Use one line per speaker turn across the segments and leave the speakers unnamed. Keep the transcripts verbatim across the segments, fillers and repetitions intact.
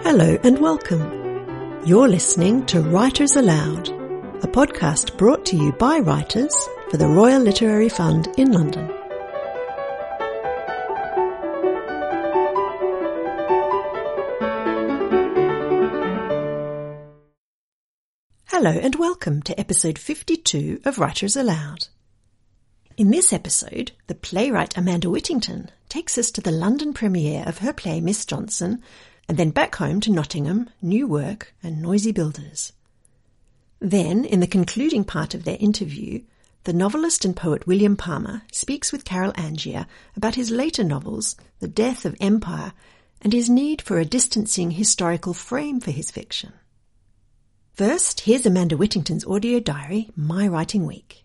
Hello and welcome. You're listening to Writers Aloud, a podcast brought to you by writers for the Royal Literary Fund in London. Hello and welcome to episode fifty-two of Writers Aloud. In this episode, the playwright Amanda Whittington takes us to the London premiere of her play Miss Johnson, and then back home to Nottingham, New Work and Noisy Builders. Then, in the concluding part of their interview, the novelist and poet William Palmer speaks with Carol Angier about his later novels, The Death of Empire, and his need for a distancing historical frame for his fiction. First, here's Amanda Whittington's audio diary, My Writing Week.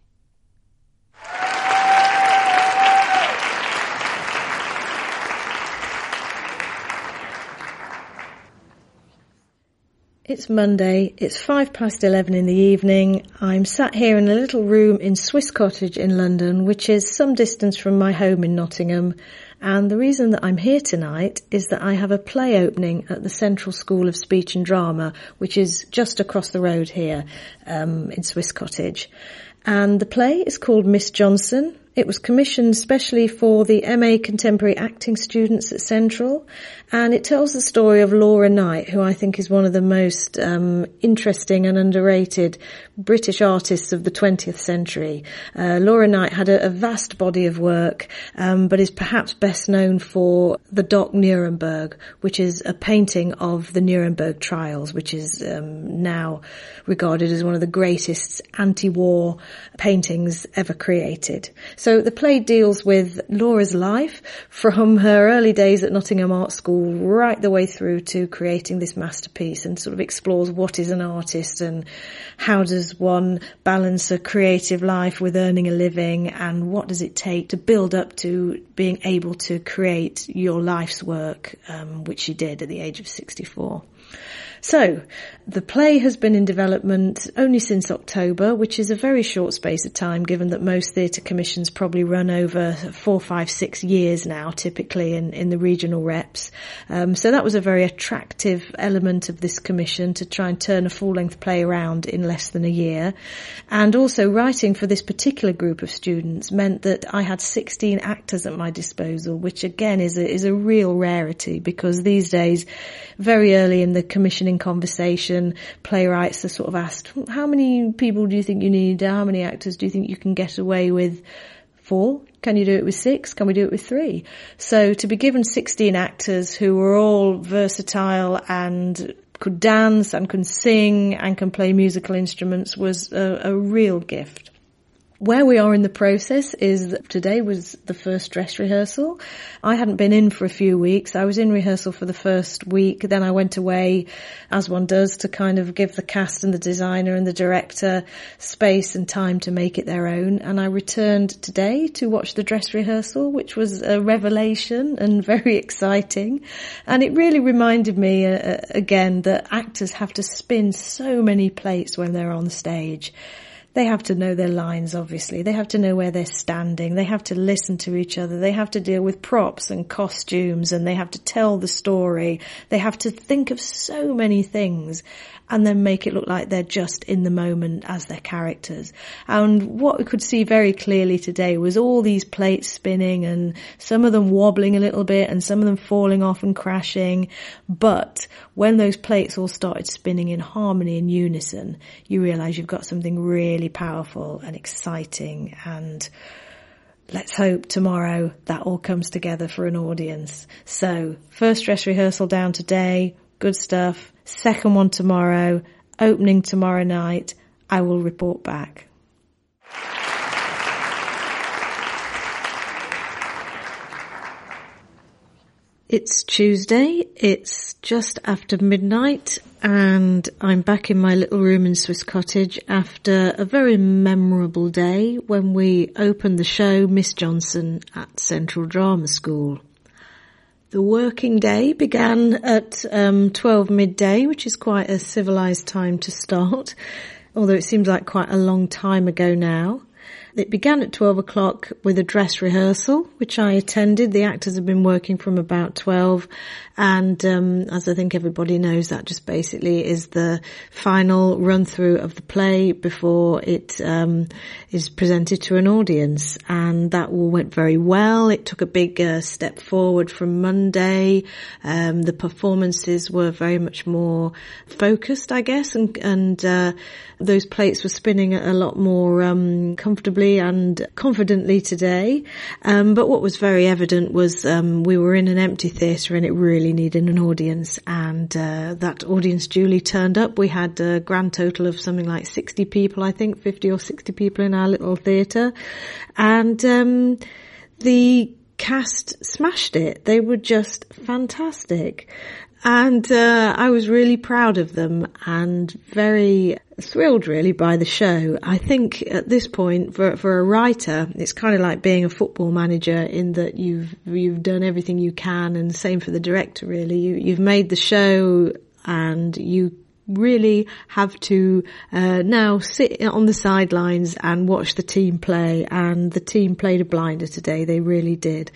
It's Monday, it's five past eleven in the evening. I'm sat here in a little room in Swiss Cottage in London, which is some distance from my home in Nottingham. And the reason that I'm here tonight is that I have a play opening at the Central School of Speech and Drama, which is just across the road here um, in Swiss Cottage. And the play is called Miss Johnson. It was commissioned specially for the M A Contemporary Acting students at Central, and it tells the story of Laura Knight, who I think is one of the most um, interesting and underrated British artists of the twentieth century. Uh, Laura Knight had a, a vast body of work, um, but is perhaps best known for the Dock Nuremberg, which is a painting of the Nuremberg trials, which is um, now regarded as one of the greatest anti-war paintings ever created. So the play deals with Laura's life from her early days at Nottingham Art School right the way through to creating this masterpiece, and sort of explores what is an artist and how does one balance a creative life with earning a living, and what does it take to build up to being able to create your life's work, um, which she did at the age of sixty-four. So, the play has been in development only since October, which is a very short space of time, given that most theatre commissions probably run over four, five, six years now, typically in, in the regional reps. Um, so that was a very attractive element of this commission, to try and turn a full-length play around in less than a year. And also writing for this particular group of students meant that I had sixteen actors at my disposal, which again is a, is a real rarity, because these days, very early in the commissioning conversation, playwrights are sort of asked, how many people do you think you need? How many actors do you think you can get away with? Four? Can you do it with six? Can we do it with three? So to be given sixteen actors who were all versatile and could dance and can sing and can play musical instruments was a, a real gift. Where we are in the process is that today was the first dress rehearsal. I hadn't been in for a few weeks. I was in rehearsal for the first week. Then I went away, as one does, to kind of give the cast and the designer and the director space and time to make it their own. And I returned today to watch the dress rehearsal, which was a revelation and very exciting. And it really reminded me, uh, again, that actors have to spin so many plates when they're on stage. They have to know their lines, obviously. They have to know where they're standing. They have to listen to each other. They have to deal with props and costumes, and they have to tell the story. They have to think of so many things and then make it look like they're just in the moment as their characters. And what we could see very clearly today was all these plates spinning, and some of them wobbling a little bit and some of them falling off and crashing. But when those plates all started spinning in harmony and unison, you realise you've got something really powerful and exciting, and let's hope tomorrow that all comes together for an audience. So, first dress rehearsal down today, good stuff. Second one tomorrow, opening tomorrow night. I will report back. It's Tuesday, it's just after midnight, and I'm back in my little room in Swiss Cottage after a very memorable day when we opened the show Miss Johnson at Central Drama School. The working day began at um, twelve midday, which is quite a civilised time to start, although it seems like quite a long time ago now. It began at twelve o'clock with a dress rehearsal, which I attended. The actors have been working from about twelve. And um, as I think everybody knows, that just basically is the final run-through of the play before it um, is presented to an audience. And that all went very well. It took a big uh, step forward from Monday. Um, the performances were very much more focused, I guess, and, and uh, those plates were spinning a lot more um, comfortably and confidently today. Um, but what was very evident was um, we were in an empty theatre and it really needed an audience, and uh, that audience duly turned up. We had a grand total of something like sixty people, I think, fifty or sixty people in our little theatre. And um, the cast smashed it. They were just fantastic. And uh, I was really proud of them and very thrilled really by the show. I think at this point for for a writer, it's kind of like being a football manager in that you've you've done everything you can, and the same for the director really. You you've made the show and you really have to uh, now sit on the sidelines and watch the team play, and the team played a blinder today. They really did.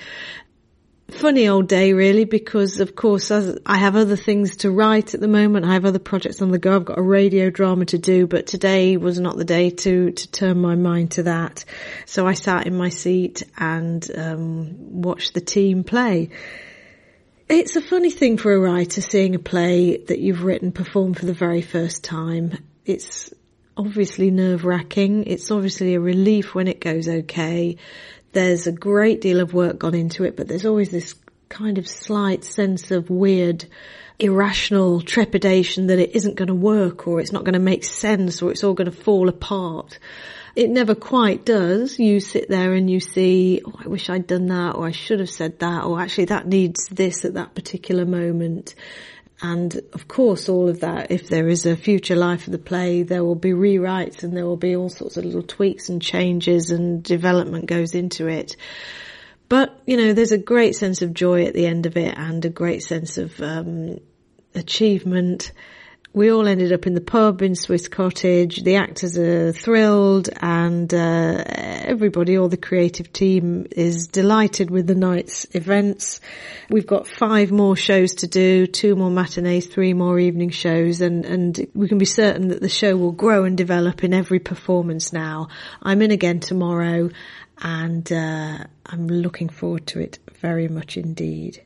Funny old day really, because of course as I have other things to write at the moment. I have other projects on the go. I've got a radio drama to do, but today was not the day to to turn my mind to that. So I sat in my seat and um watched the team play. It's a funny thing for a writer, seeing a play that you've written performed for the very first time. It's obviously nerve-wracking. It's obviously a relief when it goes okay. There's a great deal of work gone into it, but there's always this kind of slight sense of weird, irrational trepidation that it isn't going to work, or it's not going to make sense, or it's all going to fall apart. It never quite does. You sit there and you see, oh, I wish I'd done that, or I should have said that, or actually that needs this at that particular moment. And of course, all of that, if there is a future life of the play, there will be rewrites and there will be all sorts of little tweaks and changes, and development goes into it. But, you know, there's a great sense of joy at the end of it, and a great sense of um achievement. We all ended up in the pub in Swiss Cottage. The actors are thrilled, and uh, everybody, all the creative team, is delighted with the night's events. We've got five more shows to do, two more matinees, three more evening shows, and, and we can be certain that the show will grow and develop in every performance now. I'm in again tomorrow, and uh, I'm looking forward to it very much indeed.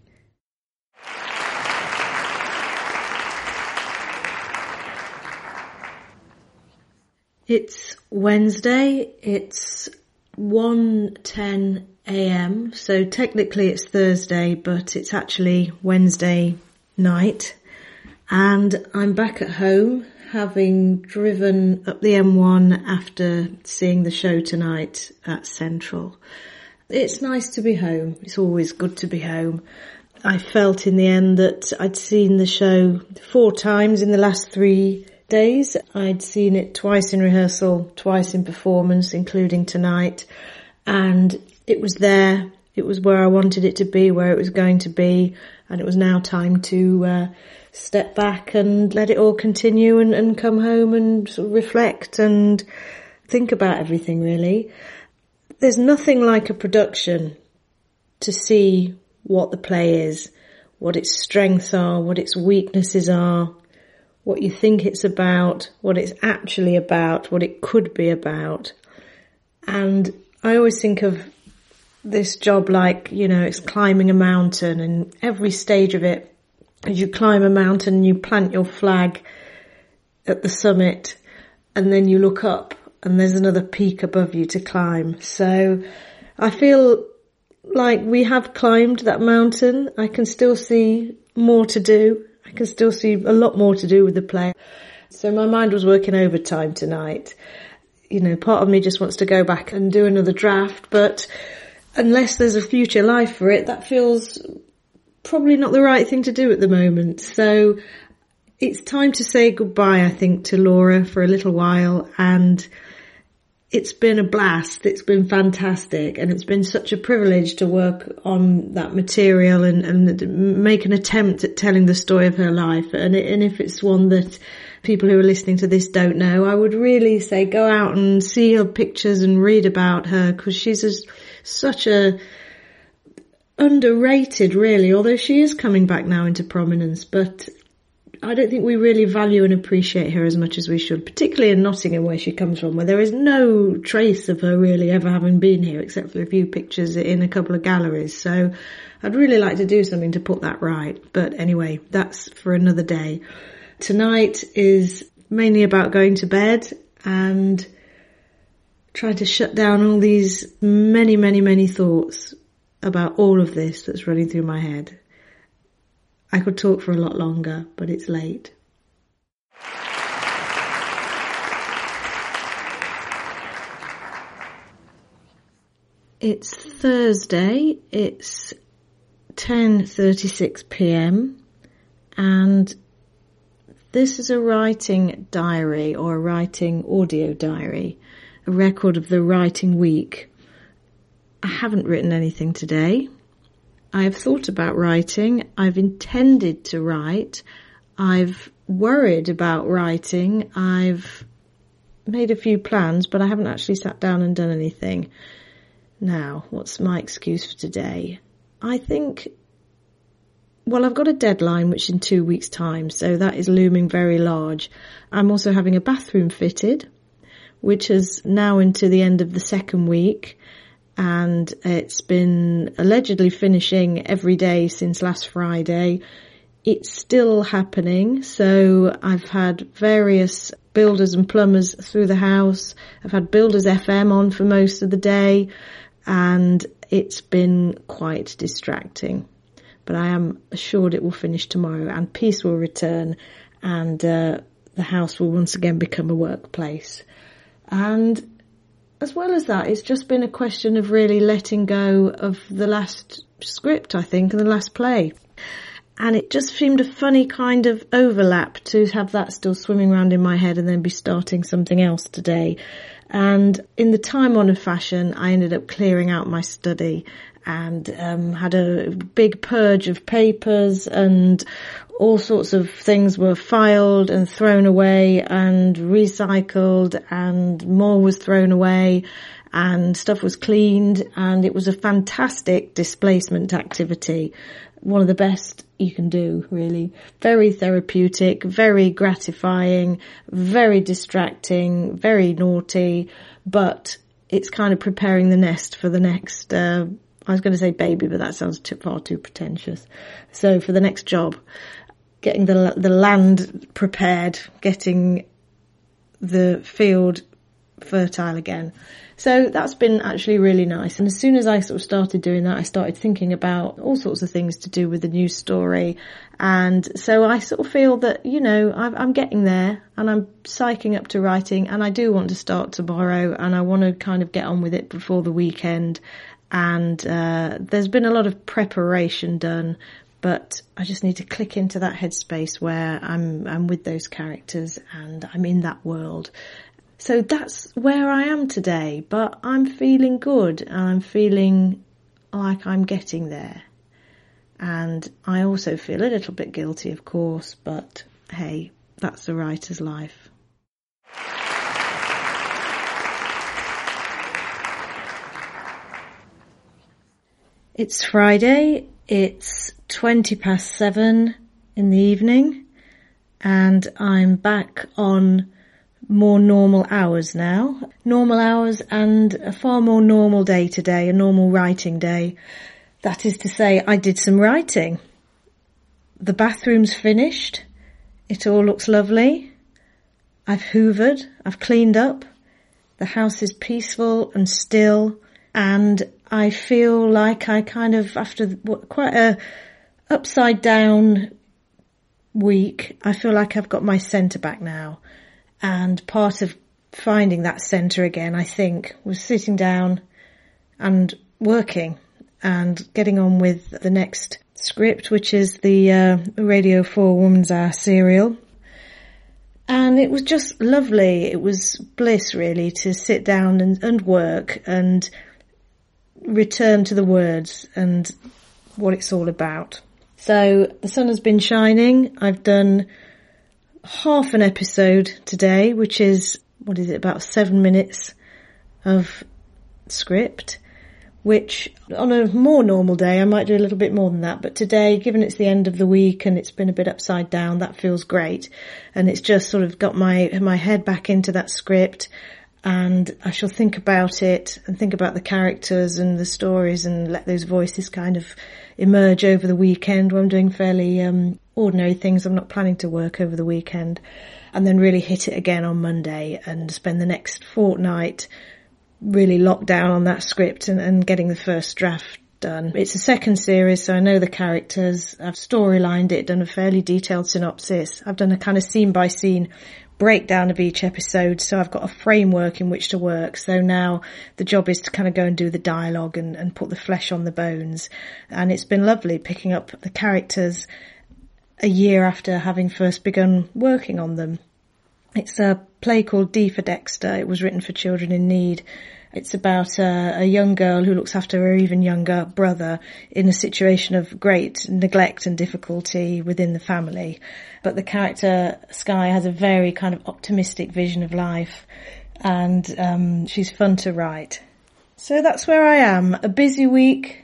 It's Wednesday, it's one ten a.m, so technically it's Thursday, but it's actually Wednesday night, and I'm back at home, having driven up the M one after seeing the show tonight at Central. It's nice to be home. It's always good to be home. I felt in the end that I'd seen the show four times in the last three days. I'd seen it twice in rehearsal, twice in performance, including tonight, and it was there. It was where I wanted it to be, where it was going to be, and it was now time to uh, step back and let it all continue, and, and come home and sort of reflect and think about everything, really. There's nothing like a production to see what the play is, what its strengths are, what its weaknesses are, what you think it's about, what it's actually about, what it could be about. And I always think of this job like, you know, it's climbing a mountain, and every stage of it, as you climb a mountain, you plant your flag at the summit, and then you look up and there's another peak above you to climb. So I feel like we have climbed that mountain. I can still see more to do. I can still see a lot more to do with the play. So my mind was working overtime tonight. You know, part of me just wants to go back and do another draft, but unless there's a future life for it, that feels probably not the right thing to do at the moment. So it's time to say goodbye, I think, to Laura for a little while, and it's been a blast. It's been fantastic, and it's been such a privilege to work on that material and, and make an attempt at telling the story of her life. And, it, and if it's one that people who are listening to this don't know, I would really say go out and see her pictures and read about her, because she's a, such a underrated, really, although she is coming back now into prominence, but I don't think we really value and appreciate her as much as we should, particularly in Nottingham, where she comes from, where there is no trace of her really ever having been here, except for a few pictures in a couple of galleries. So I'd really like to do something to put that right. But anyway, that's for another day. Tonight is mainly about going to bed and trying to shut down all these many, many, many thoughts about all of this that's running through my head. I could talk for a lot longer, but it's late. It's Thursday, it's ten thirty-six p m, and this is a writing diary, or a writing audio diary, a record of the writing week. I haven't written anything today. I've thought about writing. I've intended to write. I've worried about writing. I've made a few plans, but I haven't actually sat down and done anything. Now, what's my excuse for today? I think, well, I've got a deadline, which is in two weeks' time, so that is looming very large. I'm also having a bathroom fitted, which is now into the end of the second week. And it's been allegedly finishing every day since last Friday. It's still happening. So I've had various builders and plumbers through the house. I've had Builders F M on for most of the day, and it's been quite distracting. But I am assured it will finish tomorrow and peace will return, and uh, the house will once again become a workplace. And as well as that, it's just been a question of really letting go of the last script, I think, and the last play. And it just seemed a funny kind of overlap to have that still swimming around in my head and then be starting something else today. And in the time-honoured fashion, I ended up clearing out my study and um, had a big purge of papers, and all sorts of things were filed and thrown away and recycled, and more was thrown away, and stuff was cleaned, and it was a fantastic displacement activity. One of the best you can do, really. Very therapeutic, very gratifying, very distracting, very naughty, but it's kind of preparing the nest for the next, uh, I was going to say baby, but that sounds too, far too pretentious. So for the next job, getting the the land prepared, getting the field fertile again. So that's been actually really nice. And as soon as I sort of started doing that, I started thinking about all sorts of things to do with the new story. And so I sort of feel that, you know, I'm, I'm getting there, and I'm psyching up to writing, and I do want to start tomorrow, and I want to kind of get on with it before the weekend. And uh, there's been a lot of preparation done, but I just need to click into that headspace where I'm I'm with those characters and I'm in that world. So that's where I am today, but I'm feeling good, and I'm feeling like I'm getting there. And I also feel a little bit guilty, of course, but hey, that's the writer's life. It's Friday, it's twenty past seven in the evening, and I'm back on more normal hours now. Normal hours and a far more normal day today, a normal writing day. That is to say, I did some writing. The bathroom's finished. It all looks lovely. I've hoovered, I've cleaned up. The house is peaceful and still, and I feel like I kind of, after quite a upside down week, I feel like I've got my centre back now. And part of finding that centre again, I think, was sitting down and working and getting on with the next script, which is the uh, Radio four Woman's Hour serial. And it was just lovely. It was bliss, really, to sit down and, and work and return to the words and what it's all about. So the sun has been shining. I've done half an episode today, which is, what is it, about seven minutes of script, which on a more normal day I might do a little bit more than that, but today, given it's the end of the week and it's been a bit upside down, that feels great. And it's just sort of got my my head back into that script, and I shall think about it and think about the characters and the stories and let those voices kind of emerge over the weekend where I'm doing fairly um ordinary things. I'm not planning to work over the weekend, and then really hit it again on Monday and spend the next fortnight really locked down on that script and, and getting the first draft done. It's a second series, so I know the characters. I've storylined it, done a fairly detailed synopsis. I've done a kind of scene by scene breakdown of each episode, so I've got a framework in which to work. So now the job is to kind of go and do the dialogue and, and put the flesh on the bones. And it's been lovely picking up the characters a year after having first begun working on them. It's a play called D for Dexter. It was written for children in need. It's about a, a young girl who looks after her even younger brother in a situation of great neglect and difficulty within the family. But the character, Skye, has a very kind of optimistic vision of life, and um, she's fun to write. So that's where I am. A busy week,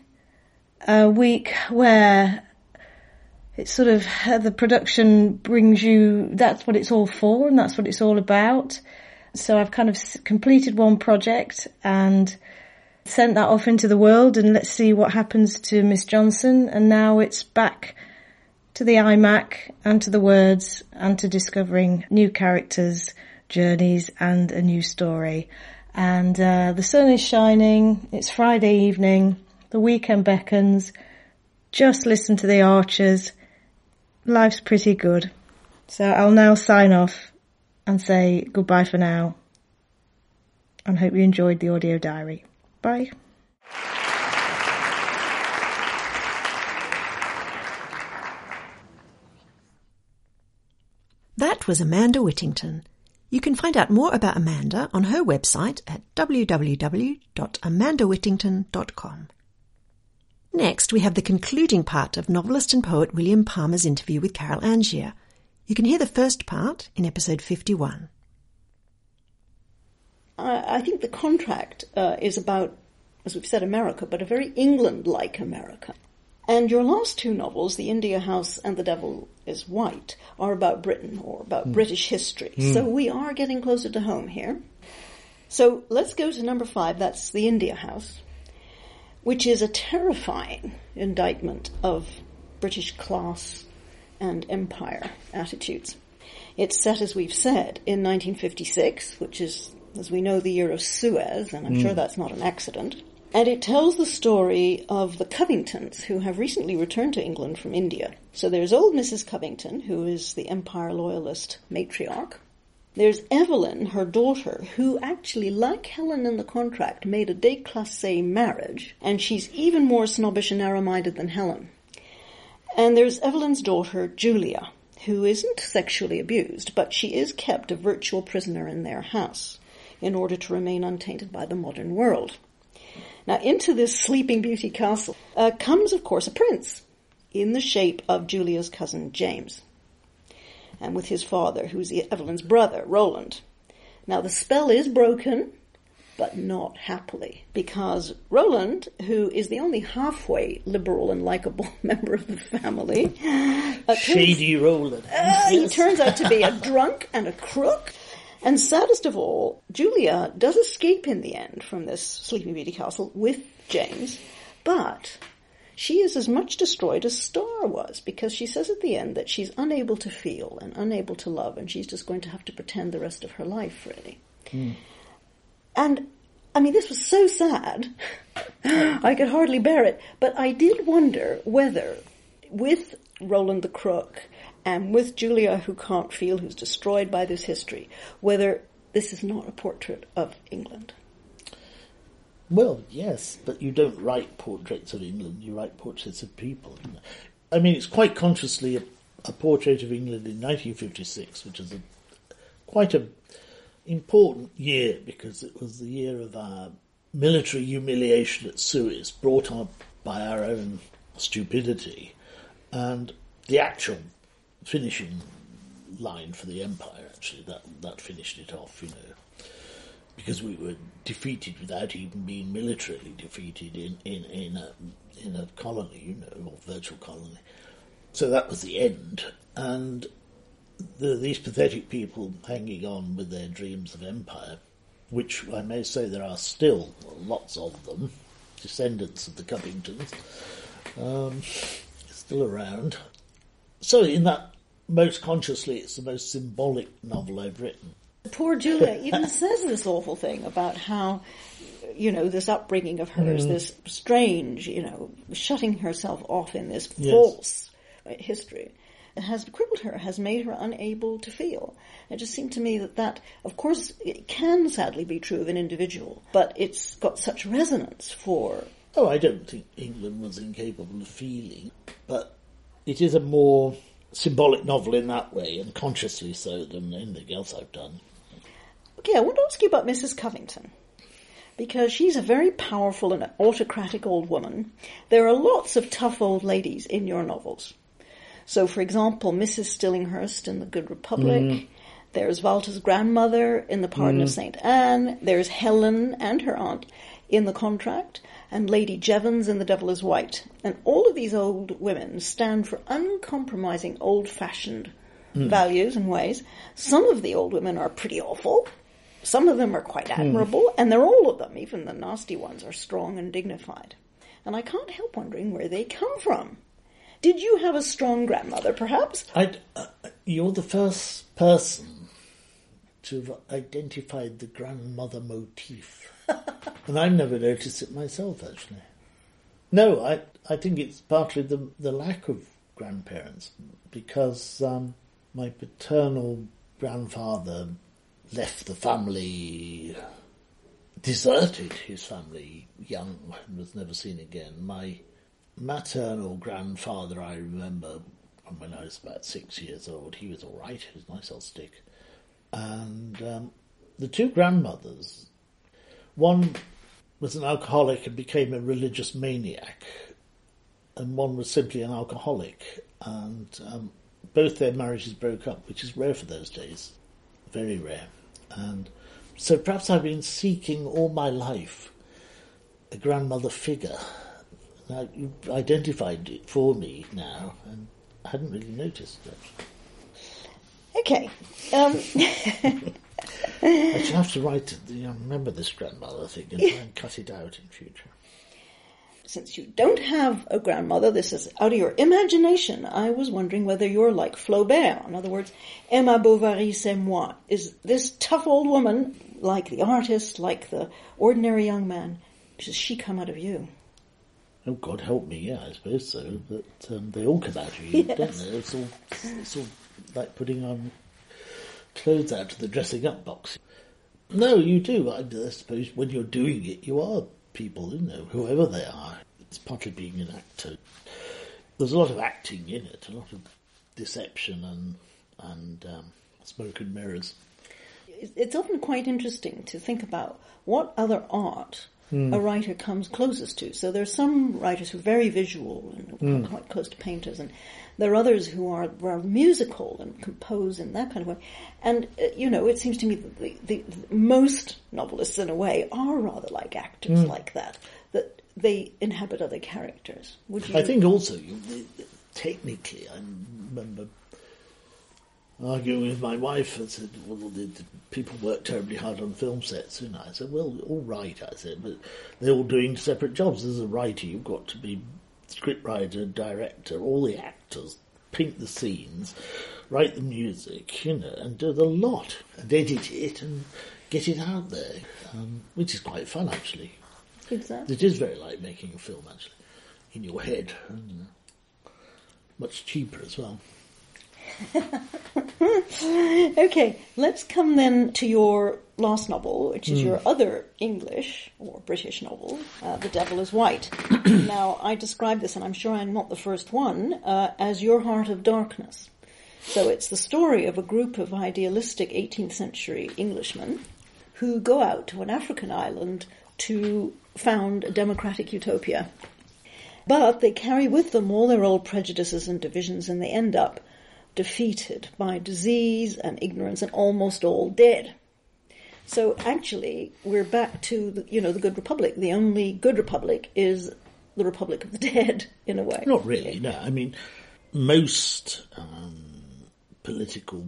a week where it's sort of, the production brings you, that's what it's all for and that's what it's all about. So I've kind of completed one project and sent that off into the world, and let's see what happens to Miss Johnson. And now it's back to the iMac and to the words and to discovering new characters, journeys and a new story. And uh, the sun is shining. It's Friday evening. The weekend beckons. Just listen to the Archers. Life's pretty good. So I'll now sign off and say goodbye for now, and hope you enjoyed the audio diary. Bye.
That was Amanda Whittington. You can find out more about Amanda on her website at w w w dot amanda whittington dot com. Next, we have the concluding part of novelist and poet William Palmer's interview with Carol Angier. You can hear the first part in episode fifty-one.
I think the contract uh, is about, as we've said, America, but a very England-like America. And your last two novels, The India House and The Devil is White, are about Britain, or about mm. British history. Mm. So we are getting closer to home here. So let's go to number five, that's The India House, which is a terrifying indictment of British class and empire attitudes. It's set, as we've said, in nineteen fifty-six, which is, as we know, the year of Suez, and I'm mm. sure that's not an accident. And it tells the story of the Covingtons, who have recently returned to England from India. So there's old Missus Covington, who is the Empire Loyalist matriarch. There's Evelyn, her daughter, who actually, like Helen in the contract, made a déclassé marriage, and she's even more snobbish and narrow-minded than Helen. And there's Evelyn's daughter, Julia, who isn't sexually abused, but she is kept a virtual prisoner in their house in order to remain untainted by the modern world. Now, into this Sleeping Beauty castle uh, comes, of course, a prince in the shape of Julia's cousin James, and with his father, who's Evelyn's brother, Roland. Now, the spell is broken, but not happily, because Roland, who is the only halfway liberal and likable member of the family... Uh,
Shady turns, Roland.
Uh, yes. He turns out to be a drunk and a crook. And saddest of all, Julia does escape in the end from this Sleeping Beauty castle with James, but she is as much destroyed as Star was, because she says at the end that she's unable to feel and unable to love, and she's just going to have to pretend the rest of her life, really. Mm. And, I mean, this was so sad, I could hardly bear it, but I did wonder whether, with Roland the Crook, and with Julia, who can't feel, who's destroyed by this history, whether this is not a portrait of England.
Well, yes, but you don't write portraits of England, you write portraits of people. I mean, it's quite consciously a, a portrait of England in nineteen fifty-six, which is a, quite an important year, because it was the year of our military humiliation at Suez, brought on by our own stupidity, and the actual finishing line for the Empire, actually. That that finished it off, you know, because we were defeated without even being militarily defeated in, in, in, a, in a colony, you know, or virtual colony. So that was the end. And the, these pathetic people hanging on with their dreams of empire, which I may say there are still lots of them, descendants of the Cubbingtons, um, still around. So in that, most consciously, it's the most symbolic novel I've written.
Poor Julia even says this awful thing about how, you know, this upbringing of hers, mm. this strange, you know, shutting herself off in this
yes.
false history, has crippled her, has made her unable to feel. It just seemed to me that that, of course, it can sadly be true of an individual, but it's got such resonance for...
Oh, I don't think England was incapable of feeling, but it is a more symbolic novel in that way, and consciously so, than anything else I've done.
Okay, I want to ask you about Missus Covington, because she's a very powerful and autocratic old woman. There are lots of tough old ladies in your novels. So, for example, Missus Stillinghurst in The Good Republic. Mm. There's Walter's grandmother in The Pardon mm. of Saint Anne. There's Helen and her aunt in The Contract. And Lady Jevons in The Devil is White. And all of these old women stand for uncompromising old-fashioned mm. values and ways. Some of the old women are pretty awful. Some of them are quite admirable. Mm. And they're all of them, even the nasty ones, are strong and dignified. And I can't help wondering where they come from. Did you have a strong grandmother, perhaps?
I'd, uh, you're the first person to have identified the grandmother motif. And I've never noticed it myself, actually. No, I I think it's partly the the lack of grandparents, because um, my paternal grandfather left the family, deserted his family young and was never seen again. My maternal grandfather, I remember when I was about six years old, he was all right, he was a nice old stick. And um, the two grandmothers, one was an alcoholic and became a religious maniac, and one was simply an alcoholic, and um, both their marriages broke up, which is rare for those days, very rare. And so perhaps I've been seeking all my life a grandmother figure. Now, you've identified it for me now, and I hadn't really noticed it.
Okay. Um...
I should have to write, you know, remember this grandmother thing and try and cut it out in future.
Since you don't have a grandmother, this is out of your imagination, I was wondering whether you're like Flaubert. In other words, Emma Bovary, c'est moi. Is this tough old woman, like the artist, like the ordinary young man, does she come out of you?
Oh, God help me, yeah, I suppose so. But um, they all come out of you, yes. don't they? It's all, it's all like putting on clothes out of the dressing up box. No, you do. I, I suppose when you're doing it, you are people, you know, whoever they are. It's partly being an actor. There's a lot of acting in it, a lot of deception and and um, smoke and mirrors.
It's often quite interesting to think about what other art mm. a writer comes closest to. So there's some writers who are very visual and mm. quite close to painters, and there are others who are, are musical and compose in that kind of way. And, uh, you know, it seems to me that the, the, the most novelists, in a way, are rather like actors mm. like that, that they inhabit other characters. Would you?
I think also, you, technically, I remember arguing with my wife. I said, well, the, the people work terribly hard on film sets, you know. I said, well, all right, I said, but they're all doing separate jobs. As a writer, you've got to be scriptwriter, director, all the actors, paint the scenes, write the music, you know, and do the lot, and edit it and get it out there, um, which is quite fun, actually.
Exactly.
It is very like making a film, actually, in your head, and uh, much cheaper as well.
Okay, let's come then to your last novel, which is mm. your other English or British novel, uh, The Devil is White. Now, I describe this, and I'm sure I'm not the first one, uh, as Your Heart of Darkness. So it's the story of a group of idealistic eighteenth century Englishmen who go out to an African island to found a democratic utopia. But they carry with them all their old prejudices and divisions, and they end up defeated by disease and ignorance and almost all dead. So actually, we're back to, the, you know, the good republic. The only good republic is the republic of the dead, in a way.
Not really, no. I mean, most um, political,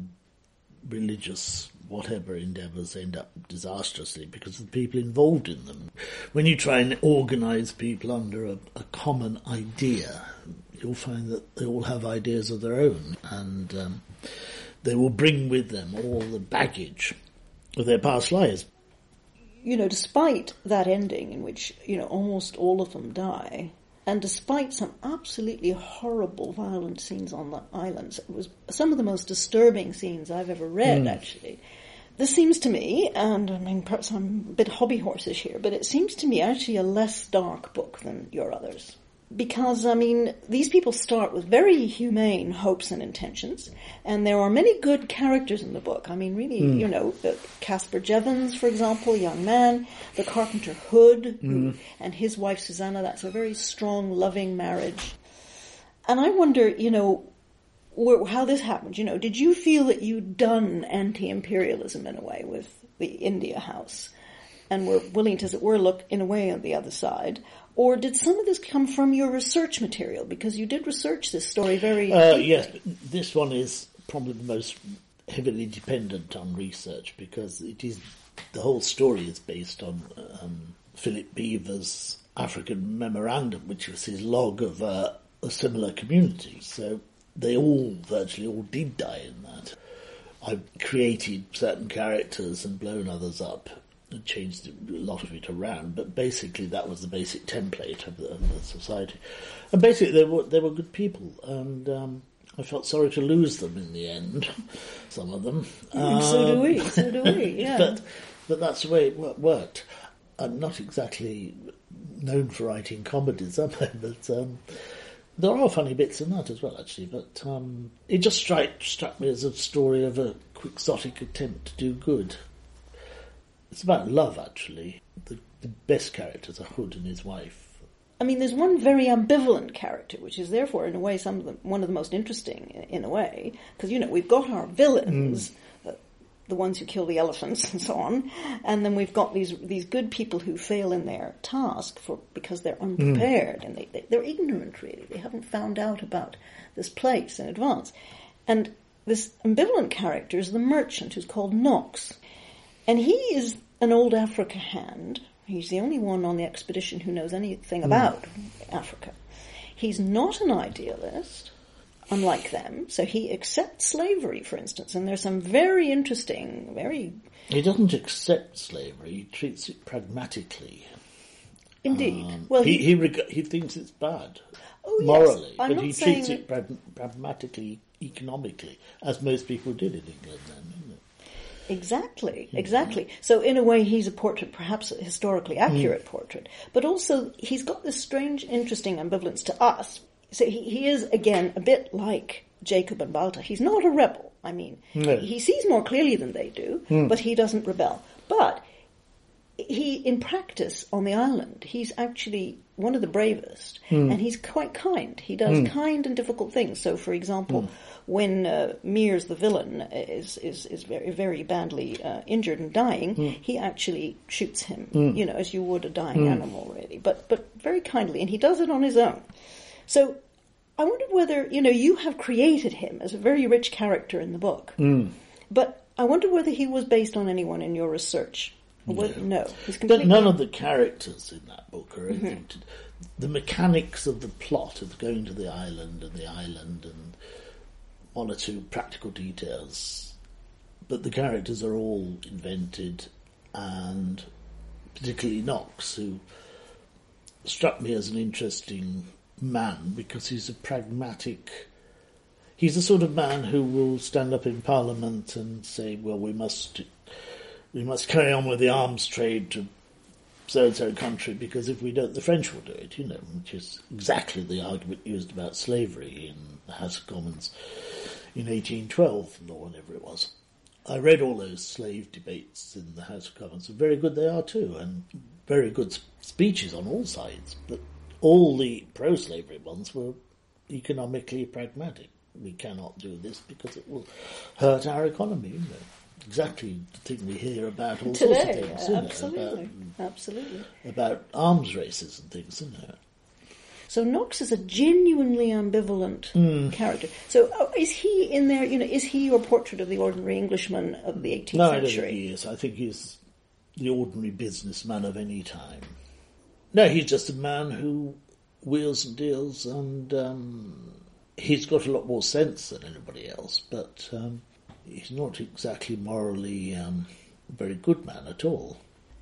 religious, whatever endeavours end up disastrously because of the people involved in them. When you try and organise people under a, a common idea, you'll find that they all have ideas of their own, and um, they will bring with them all the baggage of their past lives.
You know, despite that ending in which, you know, almost all of them die, and despite some absolutely horrible violent scenes on the islands, it was some of the most disturbing scenes I've ever read, mm. actually. This seems to me, and I mean, perhaps I'm a bit hobby horses here, but it seems to me actually a less dark book than your others. Because, I mean, these people start with very humane hopes and intentions, and there are many good characters in the book. I mean, really, mm. you know, Caspar Jevons, for example, a young man, the carpenter Hood, mm. who, and his wife Susanna, that's a very strong, loving marriage. And I wonder, you know, where, how this happened. You know, did you feel that you'd done anti-imperialism in a way with the India House, and were willing to, as it were, look in a way on the other side? Or did some of this come from your research material? Because you did research this story very
uh,
deeply.
Yes, this one is probably the most heavily dependent on research because it is the whole story is based on um, Philip Beaver's African Memorandum, which was his log of uh, a similar community. So they all, virtually all, did die in that. I've created certain characters and blown others up and changed a lot of it around, but basically that was the basic template of the, of the society. And basically they were they were good people, and um, I felt sorry to lose them in the end, some of them.
Mm, um, so do we, so do we, yeah.
but, but that's the way it worked. I'm not exactly known for writing comedies, am I? But um, there are funny bits in that as well, actually. But um, it just struck, struck me as a story of a quixotic attempt to do good. It's about love, actually. The, the best characters are Hood and his wife.
I mean, there's one very ambivalent character, which is therefore, in a way, some of the, one of the most interesting, in a way. Because, you know, we've got our villains, mm. uh, the ones who kill the elephants and so on, and then we've got these these good people who fail in their task for because they're unprepared, mm. and they, they, they're ignorant, really. They haven't found out about this place in advance. And this ambivalent character is the merchant, who's called Knox. And he is an old Africa hand. He's the only one on the expedition who knows anything about mm. Africa. He's not an idealist, unlike them. So he accepts slavery, for instance. And there's some very interesting, very...
He doesn't accept slavery. He treats it pragmatically.
Indeed.
Um,
well,
he,
he,
he, reg- he thinks it's bad,
oh,
morally.
Yes. I'm
but
not
he
saying
treats
that...
it prag- pragmatically, economically, as most people did in England then.
Exactly, exactly. So in a way he's a portrait, perhaps a historically accurate mm. portrait, but also he's got this strange, interesting ambivalence to us. So he, he is, again, a bit like Jacob and Balta. He's not a rebel. I mean, no. he sees more clearly than they do, mm. but he doesn't rebel. But he, in practice on the island, he's actually one of the bravest, mm. and he's quite kind. He does mm. kind and difficult things. So, for example, mm. when uh, Mears, the villain, is is, is very, very badly uh, injured and dying, mm. he actually shoots him, mm. you know, as you would a dying mm. animal, really, but but very kindly, and he does it on his own. So I wondered whether, you know, you have created him as a very rich character in the book, mm. but I wondered whether he was based on anyone in your research. No, no he's completely...
None of the characters in that book are anything mm-hmm. to... The mechanics of the plot of going to the island and the island and one or two practical details, but the characters are all invented, and particularly Knox, who struck me as an interesting man because he's a pragmatic... He's the sort of man who will stand up in Parliament and say, well, we must... We must carry on with the arms trade to so-and-so country because if we don't, the French will do it, you know, which is exactly the argument used about slavery in the House of Commons in eighteen twelve, or whenever it was. I read all those slave debates in the House of Commons, and very good they are too, and very good speeches on all sides, but all the pro-slavery ones were economically pragmatic. we cannot do this because it will hurt our economy, you know. Exactly the thing we hear about all
Today,
sorts of things, you know,
absolutely,
about,
absolutely.
about arms races and things, you know.
So Knox is a genuinely ambivalent
Mm.
character. So oh, is he in there, you know, is he your portrait of the ordinary Englishman of the eighteenth
No, I don't
century?
think he is. I think he's the ordinary businessman of any time. No, he's just a man who wheels and deals, and um, he's got a lot more sense than anybody else, but um, he's not exactly morally um, a very good man at all.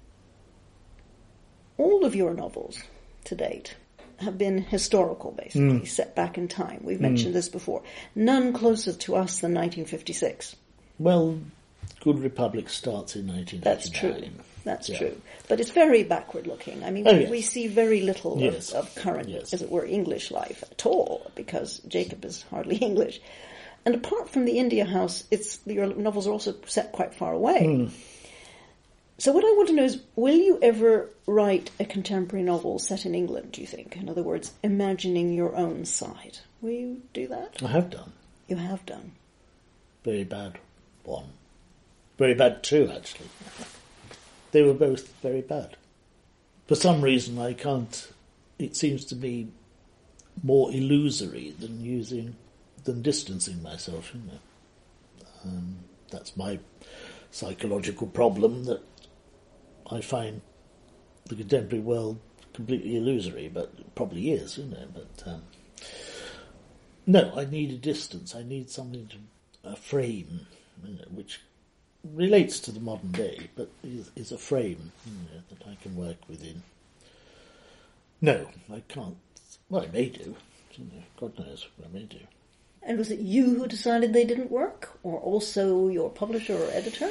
All of your novels to date have been historical, basically, mm. set back in time. We've mentioned mm. this before. None closer to us than nineteen fifty-six.
Well, Good Republic starts in nineteen eighty-nine.
That's true. That's
yeah.
true. But it's very backward-looking. I mean,
oh,
we,
yes.
we see very little
yes.
of, of current,
yes.
as it were, English life at all, because Jacob is hardly English. And apart from the India House, it's your novels are also set quite far away.
Mm.
So what I want to know is, will you ever write a contemporary novel set in England, do you think? In other words, imagining your own side. Will you do that?
I have done.
You have done.
Very bad one. Very bad two, actually. They were both very bad. For some reason, I can't... It seems to me more illusory than using... than distancing myself, you know. Um, that's my psychological problem, that I find the contemporary world completely illusory, but it probably is, you know. But um, no, I need a distance. I need something to a frame, you know, which relates to the modern day, but is, is a frame, you know, that I can work within. No, I can't. Well, I may do. You know, God knows what I may do.
And was it you who decided they didn't work, or also your publisher or editor?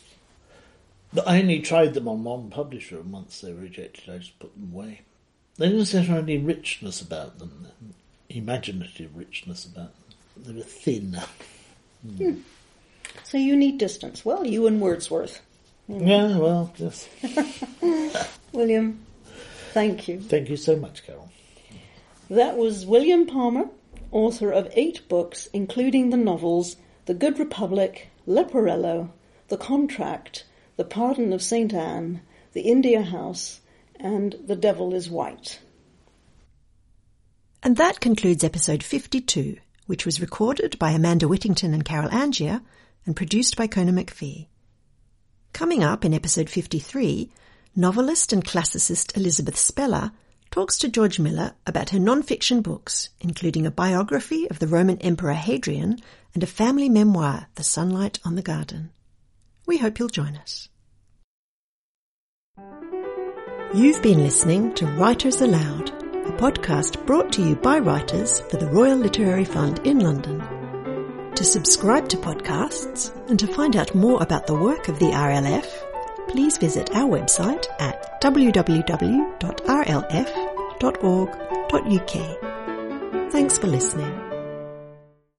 I only tried them on one publisher, and once they were rejected, I just put them away. There wasn't any richness about them, imaginative richness about them. They were thin. Mm.
Hmm. So you need distance. Well, you and Wordsworth.
Mm. Yeah, well, yes.
William, thank you.
Thank you so much, Carol.
That was William Palmer, author of eight books, including the novels The Good Republic, Leporello, The Contract, The Pardon of Saint Anne, The India House, and The Devil is White.
And that concludes episode fifty-two, which was recorded by Amanda Whittington and Carol Angier and produced by Kona McPhee. Coming up in episode fifty-three, novelist and classicist Elizabeth Speller talks to George Miller about her non-fiction books, including a biography of the Roman Emperor Hadrian and a family memoir, The Sunlight on the Garden. We hope you'll join us. You've been listening to Writers Aloud, a podcast brought to you by writers for the Royal Literary Fund in London. To subscribe to podcasts and to find out more about the work of the R L F, please visit our website at w w w dot r l f dot org dot u k. Thanks for listening.